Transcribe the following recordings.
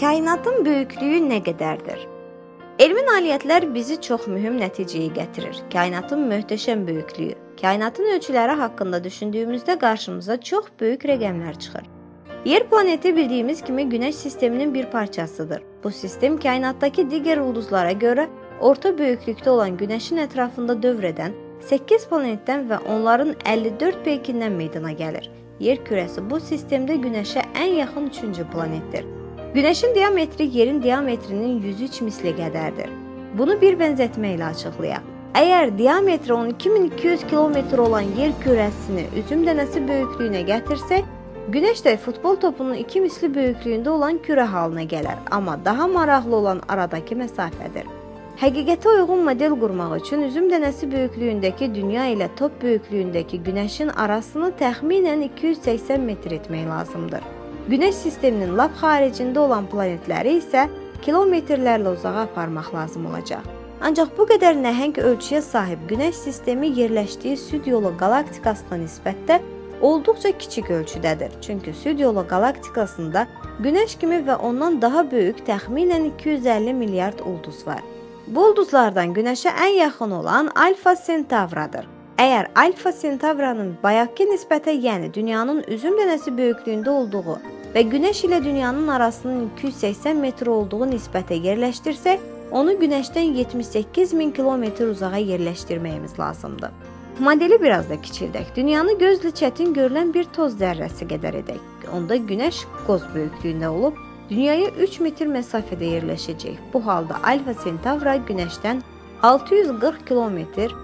Kainatın böyüklüyü nə qədərdir? Elmi nailiyyətlər bizi çox mühüm nəticəyə gətirir. Kainatın möhtəşəm böyüklüyü. Kainatın ölçüləri haqqında düşündüyümüzdə qarşımıza çox böyük rəqəmlər çıxır. Yer planeti bildiyimiz kimi Günəş sisteminin bir parçasıdır. Bu sistem kainatdakı digər ulduzlara görə orta böyüklükdə olan Günəşin ətrafında dövr edən 8 planetdən və onların 54 peykindən meydana gəlir. Yer kürəsi bu sistemdə Günəşə ən yaxın 3-cü planetdir. Günəşin diametri yerin diametrinin 103 misli qədərdir. Bunu bir bənzətmə ilə açıqlayaq. Əgər diametri 12200 km olan yer kürəsini üzüm dənəsi böyüklüyünə gətirsək, Günəş də futbol topunun 2 misli böyüklüyündə olan kürə halına gələr, amma daha maraqlı olan aradakı məsafədir. Həqiqətə uyğun model qurmaq üçün üzüm dənəsi böyüklüyündəki dünya ilə top böyüklüyündəki Günəşin arasını təxminən 280 metr etmək lazımdır. Günəş sisteminin lap xaricində olan planetləri isə kilometrlərlə uzağa aparmaq lazım olacaq. Ancaq bu qədər nəhəng ölçüyə sahib Günəş sistemi yerləşdiyi Süd yolu qalaktikasına nisbətdə olduqca kiçik ölçüdədir. Çünki Süd yolu qalaktikasında Günəş kimi və ondan daha böyük təxminən 250 milyard ulduz var. Bu ulduzlardan Günəşə ən yaxın olan Alfa Centavradır. Əgər Alfa Centavranın bayaqki nisbətə, yəni dünyanın üzüm dənəsi böyüklüyündə olduğu və Günəş ilə dünyanın arasının 280 metr olduğu nisbətə yerləşdirsək, onu Günəşdən 78 min kilometr uzağa yerləşdirməyimiz lazımdır. Modeli biraz da kiçildək. Dünyanı gözlə çətin görülən bir toz zərrəsi qədər edək. Onda Günəş qoz böyüklüyündə olub, dünyaya 3 metr məsafədə yerləşəcək. Bu halda Alfa Centavra Günəşdən 640 kilometr,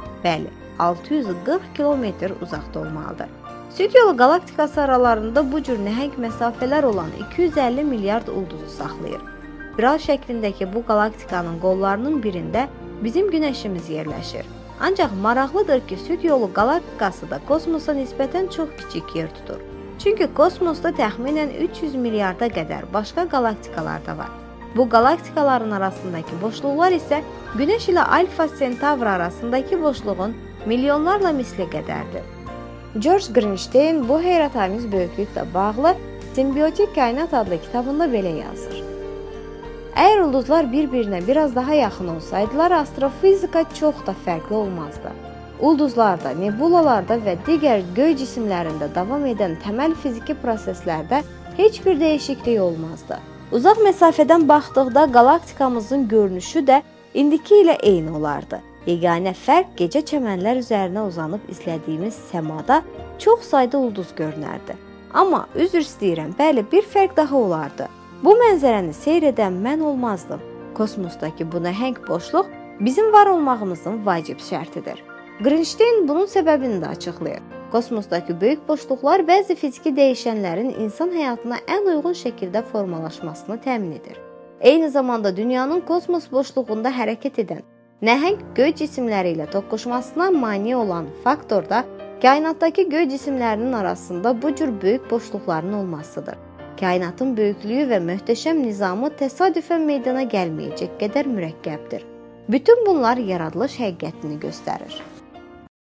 640 kilometr uzaqda olmalıdır. Süd yolu qalaktikası aralarında bu cür nəhəng məsafələr olan 250 milyard ulduzu saxlayır. Spiral şəklindəki bu qalaktikanın qollarının birində bizim Günəşimiz yerləşir. Ancaq maraqlıdır ki, Süd yolu qalaktikası da kosmosa nisbətən çox kiçik yer tutur. Çünki kosmosda təxminən 300 milyarda qədər başqa qalaktikalar da var. Bu qalaktikaların arasındakı boşluqlar isə Günəş ilə Alfa Centavra arasındakı boşluğun milyonlarla misli qədərdir. George Grinstein bu heyrətamiz böyüklüklə bağlı Simbiotik Kainat adlı kitabında belə yazır. Əgər ulduzlar bir-birinə biraz daha yaxın olsaydılar, astrofizika çox da fərqli olmazdı. Ulduzlarda, nebulalarda və digər göy cisimlərində davam edən təməl fiziki proseslərdə heç bir dəyişiklik olmazdı. Uzaq məsafədən baxdıqda qalaktikamızın görünüşü də indiki ilə eyni olardı. Yeganə fərq gecə çəmənlər üzərinə uzanıb izlədiyimiz səmada çox sayda ulduz görünərdi. Amma üzr istəyirəm, bəli, bir fərq daha olardı. Bu mənzərəni seyr edən mən olmazdım. Kosmosdakı bu nəhəng boşluq bizim var olmağımızın vacib şərtidir. Grinstein bunun səbəbini də açıqlayır. Kosmosdakı böyük boşluqlar bəzi fiziki dəyişənlərin insan həyatına ən uyğun şəkildə formalaşmasını təmin edir. Eyni zamanda dünyanın kosmos boşluğunda hərəkət edən nəhəng göy cisimləri ilə toqquşmasına mane olan faktor da kainatdakı göy cisimlərinin arasında bu cür böyük boşluqların olmasıdır. Kainatın böyüklüyü və möhtəşəm nizamı təsadüfən meydana gəlməyəcək qədər mürəkkəbdir. Bütün bunlar yaradılış həqiqətini göstərir.